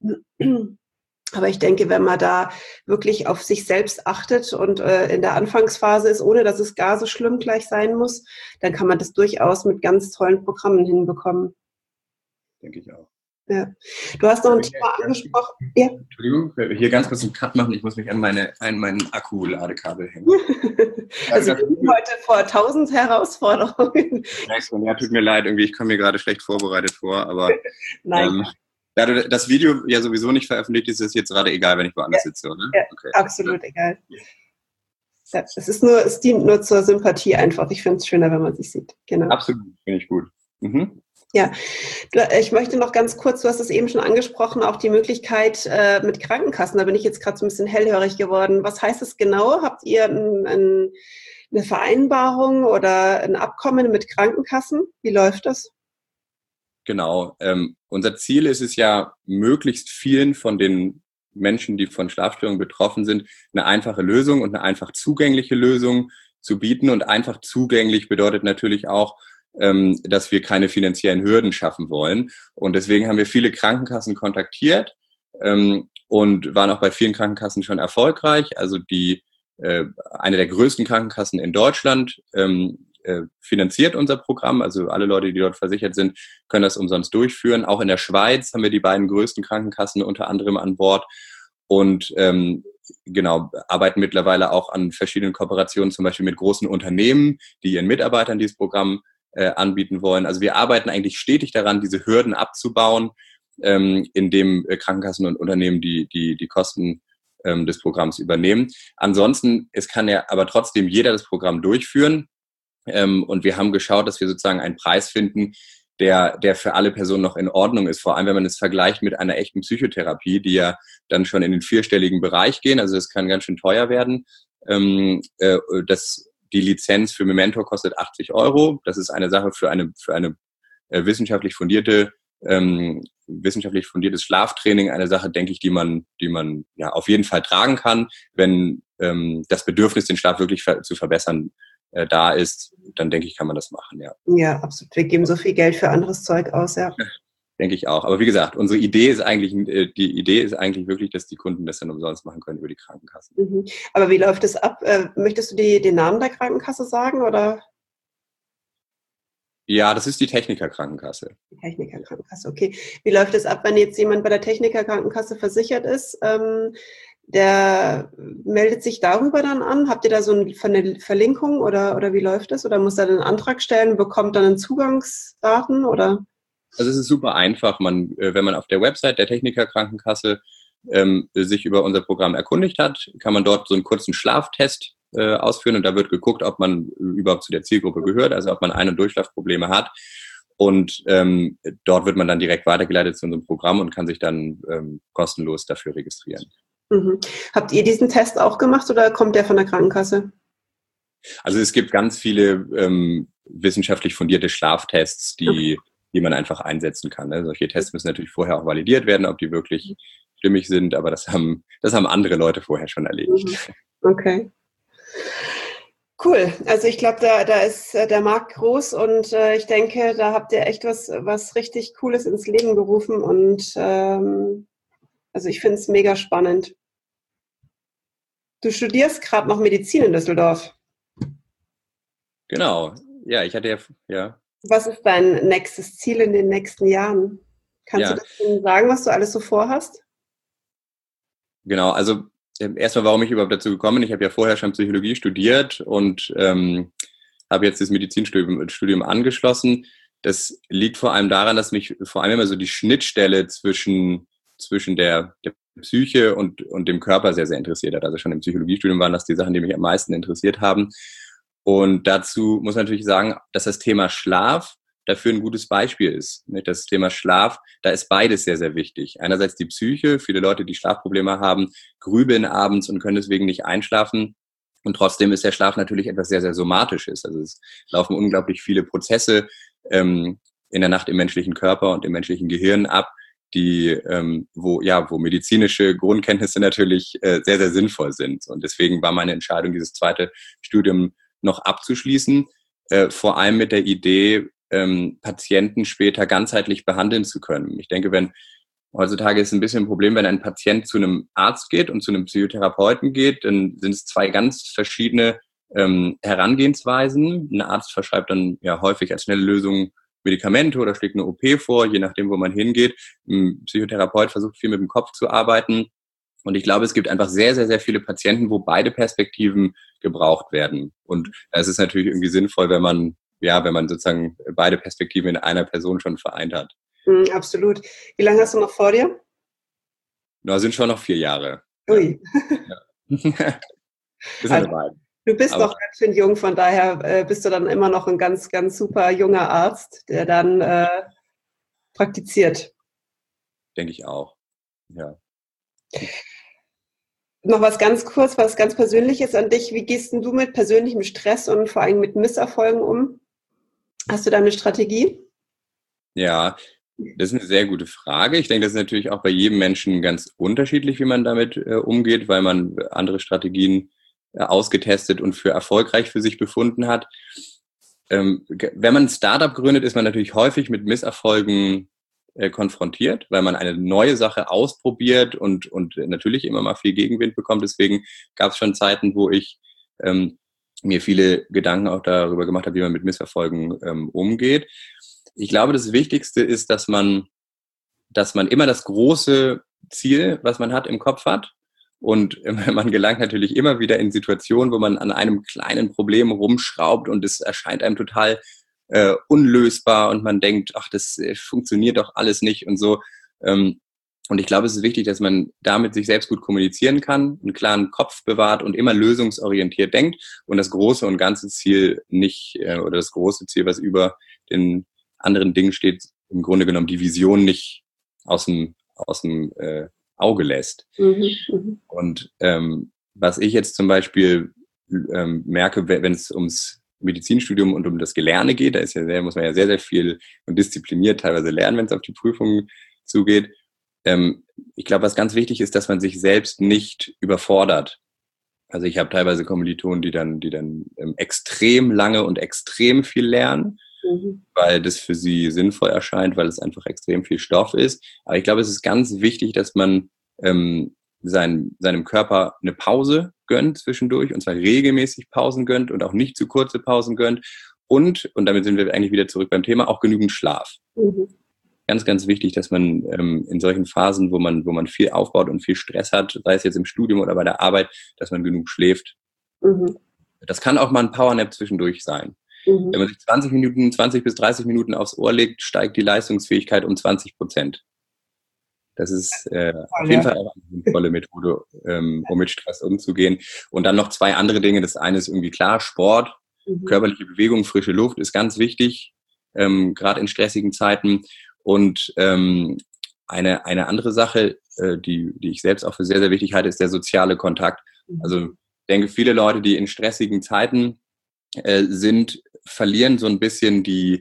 Aber ich denke, wenn man da wirklich auf sich selbst achtet und in der Anfangsphase ist, ohne dass es gar so schlimm gleich sein muss, dann kann man das durchaus mit ganz tollen Programmen hinbekommen. Denke ich auch. Ja. Du hast noch ein Thema angesprochen. Ja. Entschuldigung, hier ganz kurz einen Cut machen. Ich muss mich an meinen Akku-Ladekabel hängen. Also wir sind heute vor 1000 Herausforderungen. Ja, tut mir leid, irgendwie, ich komme mir gerade schlecht vorbereitet vor, aber Nein. da du das Video ja sowieso nicht veröffentlicht, ist es jetzt gerade egal, wenn ich woanders sitze, oder? Ja, okay. Absolut egal. Ja, es dient nur zur Sympathie einfach. Ich finde es schöner, wenn man sich sieht. Genau. Absolut, finde ich gut. Mhm. Ja, ich möchte noch ganz kurz, du hast es eben schon angesprochen, auch die Möglichkeit mit Krankenkassen. Da bin ich jetzt gerade so ein bisschen hellhörig geworden. Was heißt das genau? Habt ihr eine Vereinbarung oder ein Abkommen mit Krankenkassen? Wie läuft das? Genau. Unser Ziel ist es ja, möglichst vielen von den Menschen, die von Schlafstörungen betroffen sind, eine einfache Lösung und eine einfach zugängliche Lösung zu bieten. Und einfach zugänglich bedeutet natürlich auch, dass wir keine finanziellen Hürden schaffen wollen. Und deswegen haben wir viele Krankenkassen kontaktiert und waren auch bei vielen Krankenkassen schon erfolgreich. Also eine der größten Krankenkassen in Deutschland finanziert unser Programm. Also alle Leute, die dort versichert sind, können das umsonst durchführen. Auch in der Schweiz haben wir die beiden größten Krankenkassen unter anderem an Bord und genau, arbeiten mittlerweile auch an verschiedenen Kooperationen, zum Beispiel mit großen Unternehmen, die ihren Mitarbeitern dieses Programm anbieten wollen. Also wir arbeiten eigentlich stetig daran, diese Hürden abzubauen, indem Krankenkassen und Unternehmen die Kosten des Programms übernehmen. Ansonsten, es kann ja aber trotzdem jeder das Programm durchführen. Und wir haben geschaut, dass wir sozusagen einen Preis finden, der für alle Personen noch in Ordnung ist. Vor allem, wenn man es vergleicht mit einer echten Psychotherapie, die ja dann schon in den 4-stelligen Bereich gehen. Also das kann ganz schön teuer werden. Die Lizenz für Memento kostet 80 €. Das ist eine Sache für eine wissenschaftlich fundiertes Schlaftraining, eine Sache, denke ich, die man ja auf jeden Fall tragen kann, wenn das Bedürfnis, den Schlaf wirklich zu verbessern, da ist, dann denke ich, kann man das machen, ja. Ja, absolut. Wir geben so viel Geld für anderes Zeug aus, ja. Denke ich auch. Aber wie gesagt, unsere Idee ist eigentlich wirklich, dass die Kunden das dann umsonst machen können über die Krankenkassen. Mhm. Aber wie läuft das ab? Möchtest du den Namen der Krankenkasse sagen, oder? Ja, das ist die Techniker-Krankenkasse. Die Techniker-Krankenkasse, okay. Wie läuft es ab, wenn jetzt jemand bei der Techniker-Krankenkasse versichert ist? Der meldet sich darüber dann an? Habt ihr da so eine Verlinkung oder wie läuft das? Oder muss er einen Antrag stellen, bekommt dann einen Zugangsdaten oder? Also es ist super einfach. Wenn man auf der Website der Techniker Krankenkasse sich über unser Programm erkundigt hat, kann man dort so einen kurzen Schlaftest ausführen und da wird geguckt, ob man überhaupt zu der Zielgruppe gehört, also ob man Ein- und Durchschlafprobleme hat. Und dort wird man dann direkt weitergeleitet zu unserem Programm und kann sich dann kostenlos dafür registrieren. Mhm. Habt ihr diesen Test auch gemacht oder kommt der von der Krankenkasse? Also es gibt ganz viele wissenschaftlich fundierte Schlaftests, die man einfach einsetzen kann. Ne? Solche Tests müssen natürlich vorher auch validiert werden, ob die wirklich stimmig sind, aber das haben andere Leute vorher schon erledigt. Okay. Cool. Also ich glaube, da ist der Markt groß und ich denke, da habt ihr echt was richtig Cooles ins Leben gerufen und also ich finde es mega spannend. Du studierst gerade noch Medizin in Düsseldorf. Genau. Ja, ich hatte ja. Was ist dein nächstes Ziel in den nächsten Jahren? Kannst du das denn sagen, was du alles so vorhast? Genau, also erstmal, warum ich überhaupt dazu gekommen bin. Ich habe ja vorher schon Psychologie studiert und habe jetzt das Medizinstudium angeschlossen. Das liegt vor allem daran, dass mich vor allem immer so die Schnittstelle zwischen der Psyche und dem Körper sehr, sehr interessiert hat. Also schon im Psychologiestudium waren das die Sachen, die mich am meisten interessiert haben. Und dazu muss man natürlich sagen, dass das Thema Schlaf dafür ein gutes Beispiel ist. Das Thema Schlaf, da ist beides sehr, sehr wichtig. Einerseits die Psyche, viele Leute, die Schlafprobleme haben, grübeln abends und können deswegen nicht einschlafen. Und trotzdem ist der Schlaf natürlich etwas sehr, sehr Somatisches. Also es laufen unglaublich viele Prozesse in der Nacht im menschlichen Körper und im menschlichen Gehirn ab, die, wo medizinische Grundkenntnisse natürlich sehr, sehr sinnvoll sind. Und deswegen war meine Entscheidung, dieses zweite Studium noch abzuschließen, vor allem mit der Idee, Patienten später ganzheitlich behandeln zu können. Ich denke, heutzutage ist es ein bisschen ein Problem, wenn ein Patient zu einem Arzt geht und zu einem Psychotherapeuten geht, dann sind es zwei ganz verschiedene Herangehensweisen. Ein Arzt verschreibt dann ja häufig als schnelle Lösung Medikamente oder schlägt eine OP vor, je nachdem, wo man hingeht. Ein Psychotherapeut versucht viel mit dem Kopf zu arbeiten. Und ich glaube, es gibt einfach sehr, sehr, sehr viele Patienten, wo beide Perspektiven gebraucht werden. Und es ist natürlich irgendwie sinnvoll, wenn man sozusagen beide Perspektiven in einer Person schon vereint hat. Absolut. Wie lange hast du noch vor dir? Da sind schon noch 4 Jahre. Ui. Ja. Du bist noch ganz schön jung, von daher bist du dann immer noch ein ganz, ganz super junger Arzt, der dann praktiziert. Denke ich auch, ja. Noch was ganz Persönliches an dich. Wie gehst denn du mit persönlichem Stress und vor allem mit Misserfolgen um? Hast du da eine Strategie? Ja, das ist eine sehr gute Frage. Ich denke, das ist natürlich auch bei jedem Menschen ganz unterschiedlich, wie man damit umgeht, weil man andere Strategien ausgetestet und für erfolgreich für sich befunden hat. Wenn man ein Startup gründet, ist man natürlich häufig mit Misserfolgen konfrontiert, weil man eine neue Sache ausprobiert und natürlich immer mal viel Gegenwind bekommt. Deswegen gab es schon Zeiten, wo ich mir viele Gedanken auch darüber gemacht habe, wie man mit Misserfolgen umgeht. Ich glaube, das Wichtigste ist, dass man immer das große Ziel, was man hat, im Kopf hat. Und man gelangt natürlich immer wieder in Situationen, wo man an einem kleinen Problem rumschraubt und es erscheint einem total unlösbar und man denkt, ach, das funktioniert doch alles nicht und so. Und ich glaube, es ist wichtig, dass man damit sich selbst gut kommunizieren kann, einen klaren Kopf bewahrt und immer lösungsorientiert denkt und das große und ganze Ziel nicht, oder das große Ziel, was über den anderen Dingen steht, im Grunde genommen die Vision nicht aus dem Auge lässt. Und was ich jetzt zum Beispiel merke, wenn es ums Medizinstudium und um das Gelerne geht, muss man ja sehr, sehr viel und diszipliniert teilweise lernen, wenn es auf die Prüfungen zugeht. Ich glaube, was ganz wichtig ist, dass man sich selbst nicht überfordert. Also ich habe teilweise Kommilitonen, die dann extrem lange und extrem viel lernen, weil das für sie sinnvoll erscheint, weil es einfach extrem viel Stoff ist. Aber ich glaube, es ist ganz wichtig, dass man seinem Körper eine Pause gönnt zwischendurch, und zwar regelmäßig Pausen gönnt und auch nicht zu kurze Pausen gönnt und damit sind wir eigentlich wieder zurück beim Thema, auch genügend Schlaf. Ganz, ganz wichtig, dass man in solchen Phasen, wo man viel aufbaut und viel Stress hat, sei es jetzt im Studium oder bei der Arbeit, dass man genug schläft. Das kann auch mal ein Powernap zwischendurch sein. Wenn man sich 20 bis 30 Minuten aufs Ohr legt, steigt die Leistungsfähigkeit um 20%. Das ist auf jeden Fall eine sinnvolle Methode, um mit Stress umzugehen. Und dann noch 2 andere Dinge. Das eine ist irgendwie klar, Sport, körperliche Bewegung, frische Luft ist ganz wichtig, gerade in stressigen Zeiten. Und eine andere Sache, die ich selbst auch für sehr, sehr wichtig halte, ist der soziale Kontakt. Also ich denke, viele Leute, die in stressigen Zeiten verlieren so ein bisschen die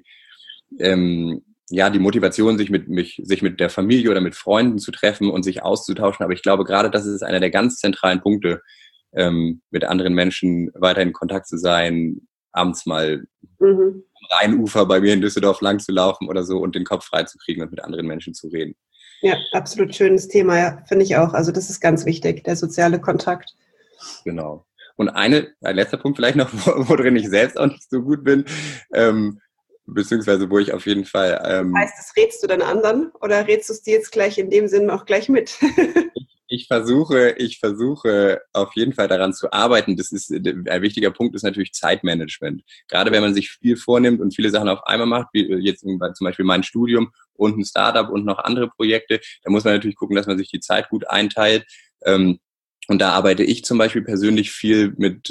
Motivation, sich mit der Familie oder mit Freunden zu treffen und sich auszutauschen. Aber ich glaube, gerade das ist einer der ganz zentralen Punkte, mit anderen Menschen weiter in Kontakt zu sein, abends mal am Rheinufer bei mir in Düsseldorf lang zu laufen oder so und den Kopf frei zu kriegen und mit anderen Menschen zu reden. Ja, absolut schönes Thema, ja, finde ich auch. Also das ist ganz wichtig, der soziale Kontakt. Genau. Und ein letzter Punkt vielleicht noch, worin ich selbst auch nicht so gut bin, beziehungsweise wo ich auf jeden Fall... heißt, das rätst du dann anderen oder rätst du es dir jetzt gleich in dem Sinn auch gleich mit? Ich versuche auf jeden Fall daran zu arbeiten. Das ist ein wichtiger Punkt, ist natürlich Zeitmanagement. Gerade wenn man sich viel vornimmt und viele Sachen auf einmal macht, wie jetzt zum Beispiel mein Studium und ein Startup und noch andere Projekte, da muss man natürlich gucken, dass man sich die Zeit gut einteilt. Und da arbeite ich zum Beispiel persönlich viel mit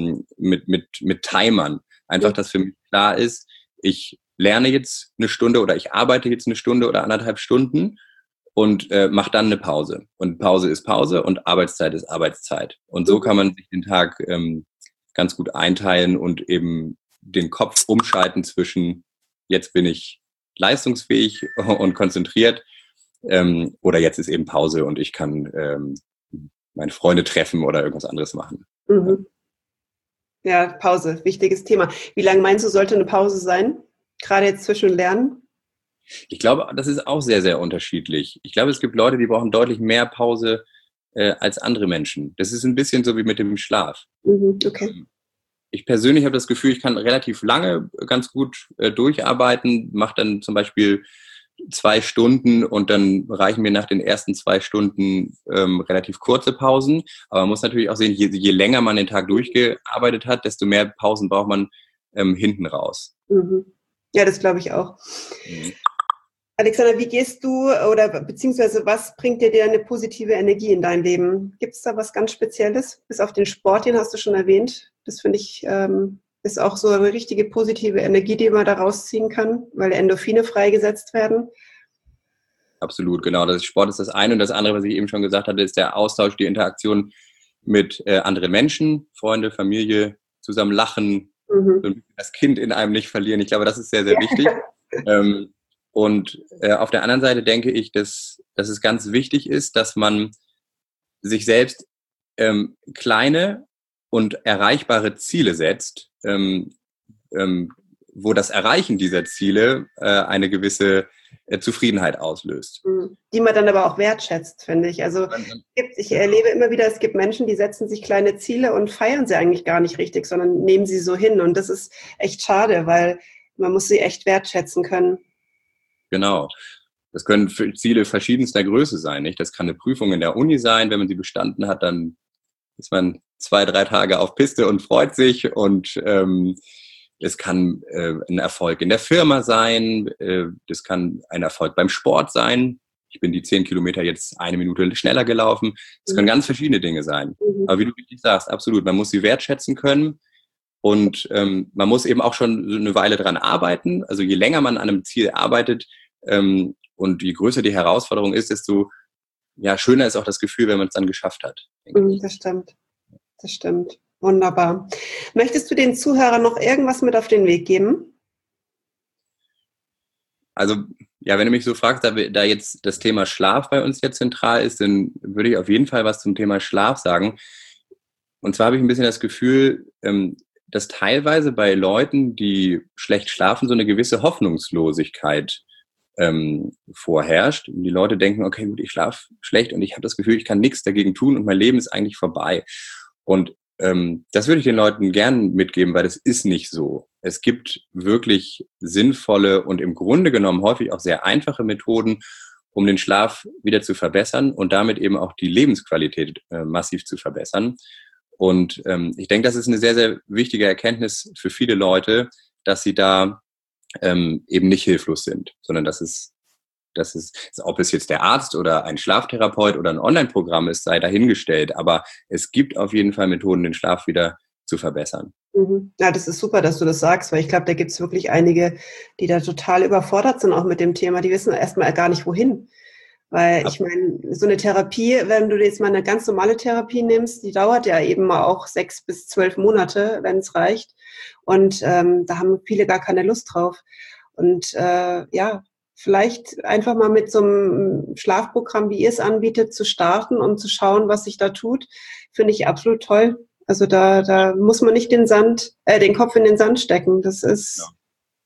Timern. Einfach, dass für mich klar ist, ich lerne jetzt eine Stunde oder ich arbeite jetzt eine Stunde oder 1,5 Stunden und mache dann eine Pause. Und Pause ist Pause und Arbeitszeit ist Arbeitszeit. Und so kann man sich den Tag ganz gut einteilen und eben den Kopf umschalten zwischen jetzt bin ich leistungsfähig und konzentriert. Oder jetzt ist eben Pause und ich kann meine Freunde treffen oder irgendwas anderes machen. Mhm. Ja, Pause, wichtiges Thema. Wie lange meinst du, sollte eine Pause sein? Gerade jetzt zwischen Lernen? Ich glaube, das ist auch sehr, sehr unterschiedlich. Ich glaube, es gibt Leute, die brauchen deutlich mehr Pause als andere Menschen. Das ist ein bisschen so wie mit dem Schlaf. Okay. Ich persönlich habe das Gefühl, ich kann relativ lange ganz gut durcharbeiten, mache dann zum Beispiel 2 Stunden und dann reichen mir nach den ersten 2 Stunden relativ kurze Pausen. Aber man muss natürlich auch sehen, je länger man den Tag durchgearbeitet hat, desto mehr Pausen braucht man hinten raus. Ja, das glaube ich auch. Alexander, wie gehst du oder beziehungsweise was bringt dir eine positive Energie in dein Leben? Gibt es da was ganz Spezielles? Bis auf den Sport, den hast du schon erwähnt. Das finde ich ist auch so eine richtige positive Energie, die man da rausziehen kann, weil Endorphine freigesetzt werden. Absolut, genau. Das Sport ist das eine und das andere, was ich eben schon gesagt hatte, ist der Austausch, die Interaktion mit anderen Menschen, Freunde, Familie, zusammen lachen, das Kind in einem nicht verlieren. Ich glaube, das ist sehr, sehr wichtig. Und auf der anderen Seite denke ich, dass es ganz wichtig ist, dass man sich selbst kleine und erreichbare Ziele setzt, wo das Erreichen dieser Ziele eine gewisse Zufriedenheit auslöst. Die man dann aber auch wertschätzt, finde ich. Also ich erlebe immer wieder, es gibt Menschen, die setzen sich kleine Ziele und feiern sie eigentlich gar nicht richtig, sondern nehmen sie so hin. Und das ist echt schade, weil man muss sie echt wertschätzen können. Genau. Das können Ziele verschiedenster Größe sein, nicht? Das kann eine Prüfung in der Uni sein. Wenn man sie bestanden hat, dann ist man 2, 3 Tage auf Piste und freut sich. Und es kann ein Erfolg in der Firma sein. Das kann ein Erfolg beim Sport sein. Ich bin die 10 Kilometer jetzt 1 Minute schneller gelaufen. Das können ganz verschiedene Dinge sein. Aber wie du richtig sagst, absolut. Man muss sie wertschätzen können. Und man muss eben auch schon so eine Weile dran arbeiten. Also je länger man an einem Ziel arbeitet und je größer die Herausforderung ist, desto schöner ist auch das Gefühl, wenn man es dann geschafft hat. Das stimmt. Das stimmt. Wunderbar. Möchtest du den Zuhörern noch irgendwas mit auf den Weg geben? Also, wenn du mich so fragst, da jetzt das Thema Schlaf bei uns jetzt zentral ist, dann würde ich auf jeden Fall was zum Thema Schlaf sagen. Und zwar habe ich ein bisschen das Gefühl, dass teilweise bei Leuten, die schlecht schlafen, so eine gewisse Hoffnungslosigkeit vorherrscht. Und die Leute denken, okay, gut, ich schlafe schlecht und ich habe das Gefühl, ich kann nichts dagegen tun und mein Leben ist eigentlich vorbei. Und das würde ich den Leuten gern mitgeben, weil das ist nicht so. Es gibt wirklich sinnvolle und im Grunde genommen häufig auch sehr einfache Methoden, um den Schlaf wieder zu verbessern und damit eben auch die Lebensqualität massiv zu verbessern. Und ich denke, das ist eine sehr, sehr wichtige Erkenntnis für viele Leute, dass sie da eben nicht hilflos sind, sondern dass es, ob es jetzt der Arzt oder ein Schlaftherapeut oder ein Online-Programm ist, sei dahingestellt. Aber es gibt auf jeden Fall Methoden, den Schlaf wieder zu verbessern. Ja, das ist super, dass du das sagst, weil ich glaube, da gibt es wirklich einige, die da total überfordert sind auch mit dem Thema. Die wissen erstmal gar nicht, wohin. Weil ich meine, so eine Therapie, wenn du jetzt mal eine ganz normale Therapie nimmst, die dauert ja eben mal auch 6 bis 12 Monate, wenn es reicht. Und da haben viele gar keine Lust drauf. Und vielleicht einfach mal mit so einem Schlafprogramm, wie ihr es anbietet, zu starten und zu schauen, was sich da tut, finde ich absolut toll. Also da muss man nicht den Kopf in den Sand stecken. Das ist... Ja.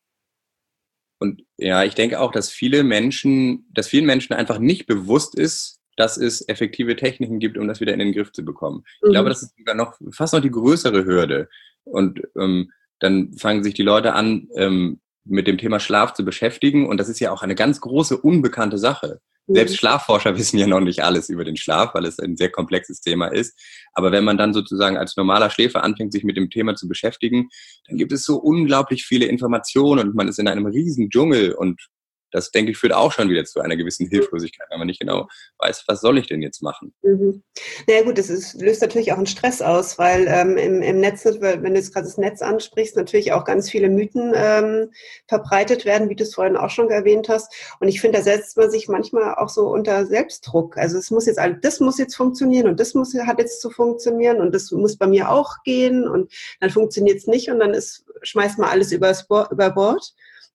Und ich denke auch, dass vielen Menschen einfach nicht bewusst ist, dass es effektive Techniken gibt, um das wieder in den Griff zu bekommen. Ich glaube, das ist sogar fast noch die größere Hürde. Und dann fangen sich die Leute an, mit dem Thema Schlaf zu beschäftigen. Und das ist ja auch eine ganz große, unbekannte Sache. Selbst Schlafforscher wissen ja noch nicht alles über den Schlaf, weil es ein sehr komplexes Thema ist. Aber wenn man dann sozusagen als normaler Schläfer anfängt, sich mit dem Thema zu beschäftigen, dann gibt es so unglaublich viele Informationen und man ist in einem riesen Dschungel und das, denke ich, führt auch schon wieder zu einer gewissen Hilflosigkeit, wenn man nicht genau weiß, was soll ich denn jetzt machen. Naja gut, löst natürlich auch einen Stress aus, weil im Netz, wenn du jetzt gerade das Netz ansprichst, natürlich auch ganz viele Mythen verbreitet werden, wie du es vorhin auch schon erwähnt hast. Und ich finde, da setzt man sich manchmal auch so unter Selbstdruck. Also das muss jetzt funktionieren und hat jetzt zu funktionieren und das muss bei mir auch gehen und dann funktioniert es nicht und dann schmeißt man alles über Bord.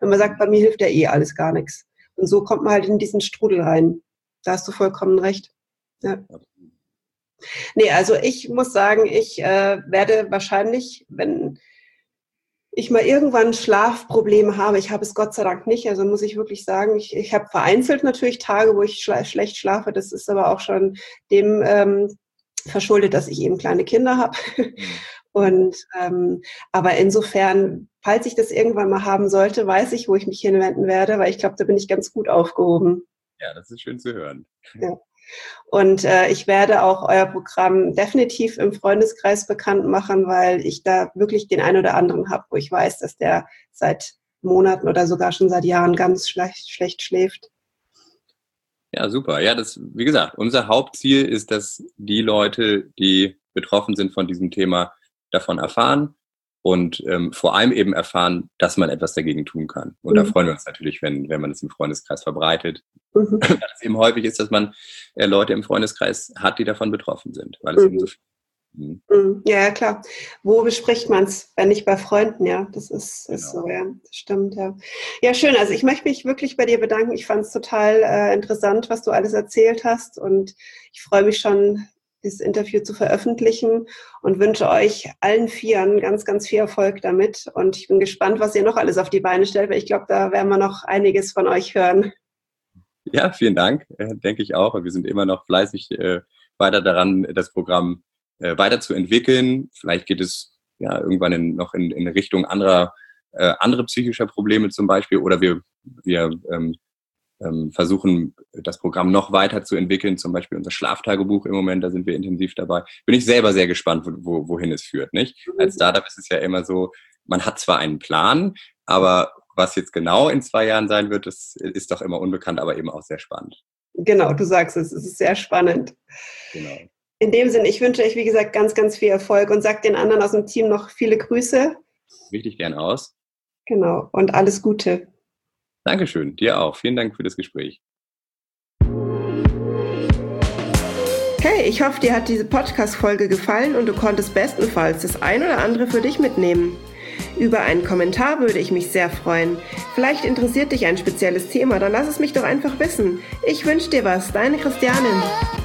wenn man sagt, bei mir hilft ja eh alles gar nichts. Und so kommt man halt in diesen Strudel rein. Da hast du vollkommen recht. Ja. Nee, also ich muss sagen, ich werde wahrscheinlich, wenn ich mal irgendwann Schlafprobleme habe, ich habe es Gott sei Dank nicht, also muss ich wirklich sagen, ich habe vereinzelt natürlich Tage, wo ich schlecht schlafe, das ist aber auch schon dem verschuldet, dass ich eben kleine Kinder habe. Und aber insofern, falls ich das irgendwann mal haben sollte, weiß ich, wo ich mich hinwenden werde, weil ich glaube, da bin ich ganz gut aufgehoben. Ja, das ist schön zu hören. Ja. Und ich werde auch euer Programm definitiv im Freundeskreis bekannt machen, weil ich da wirklich den einen oder anderen habe, wo ich weiß, dass der seit Monaten oder sogar schon seit Jahren ganz schlecht schläft. Ja, super. Ja, das, wie gesagt, unser Hauptziel ist, dass die Leute, die betroffen sind von diesem Thema, davon erfahren und vor allem eben erfahren, dass man etwas dagegen tun kann. Und da freuen wir uns natürlich, wenn man es im Freundeskreis verbreitet. Da es eben häufig ist, dass man Leute im Freundeskreis hat, die davon betroffen sind, weil es eben so viel. Ja, klar. Wo bespricht man es, wenn nicht bei Freunden? Ja, das ist Genau. so, ja, das stimmt, ja. Ja, schön. Also ich möchte mich wirklich bei dir bedanken. Ich fand es total interessant, was du alles erzählt hast, und ich freue mich schon, dieses Interview zu veröffentlichen, und wünsche euch allen vieren ganz, ganz viel Erfolg damit. Und ich bin gespannt, was ihr noch alles auf die Beine stellt, weil ich glaube, da werden wir noch einiges von euch hören. Ja, vielen Dank, denke ich auch. Wir sind immer noch fleißig weiter daran, das Programm weiterzuentwickeln. Vielleicht geht es ja irgendwann noch in Richtung andere psychischer Probleme zum Beispiel, oder wir versuchen, das Programm noch weiter zu entwickeln, zum Beispiel unser Schlaftagebuch im Moment, da sind wir intensiv dabei. Bin ich selber sehr gespannt, wohin es führt, nicht? Als Startup ist es ja immer so, man hat zwar einen Plan, aber was jetzt genau in 2 Jahren sein wird, das ist doch immer unbekannt, aber eben auch sehr spannend. Genau, du sagst es ist sehr spannend. Genau. In dem Sinne, ich wünsche euch, wie gesagt, ganz, ganz viel Erfolg und sagt den anderen aus dem Team noch viele Grüße. Richtig gern aus. Genau, und alles Gute. Dankeschön, dir auch. Vielen Dank für das Gespräch. Hey, ich hoffe, dir hat diese Podcast-Folge gefallen und du konntest bestenfalls das ein oder andere für dich mitnehmen. Über einen Kommentar würde ich mich sehr freuen. Vielleicht interessiert dich ein spezielles Thema, dann lass es mich doch einfach wissen. Ich wünsche dir was, deine Christianin.